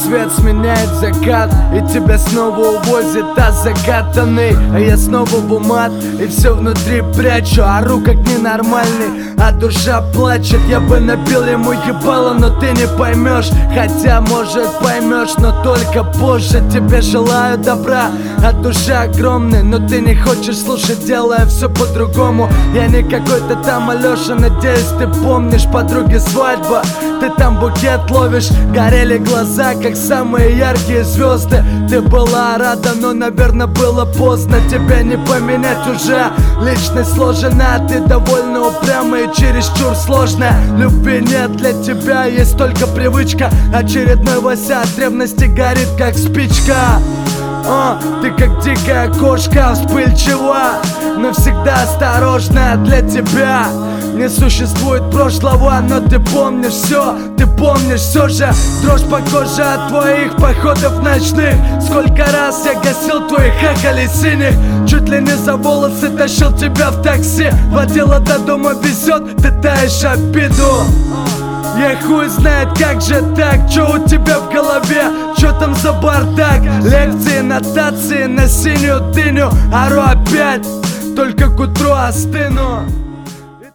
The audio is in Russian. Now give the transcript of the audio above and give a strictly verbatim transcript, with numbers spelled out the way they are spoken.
рассвет сменяет закат, и тебя снова увозит а закатанный. А я снова в умат, и все внутри прячу. Ору как ненормальный, а душа плачет. Я бы набил ему ебало, но ты не поймешь. Хотя может поймешь, но только позже. Тебе желаю добра, а душа огромная, но ты не хочешь слушать, делая все по-другому. Я не какой-то там Алёша, надеюсь ты помнишь. Подруги свадьба, ты там букет ловишь. Горели глаза, как самые яркие звезды. Ты была рада, но, наверное, было поздно. Тебя не поменять уже, личность сложена. Ты довольно упрямая и чересчур сложная. Любви нет для тебя, есть только привычка. Очередной Вася от ревности горит, как спичка. О, ты как дикая кошка, вспыльчива, но всегда осторожная для тебя. Не существует прошлого, но ты помнишь все, ты помнишь все же. Дрожь по коже от твоих походов ночных. Сколько раз я гасил твоих хахалей синих. Чуть ли не за волосы тащил тебя в такси. Водила до дома везет, ты таешь обиду. Я хуй знает, как же так, чё у тебя в голове, чё там за бардак. Лекции, нотации на синюю дыню. Ору опять, только к утру остыну.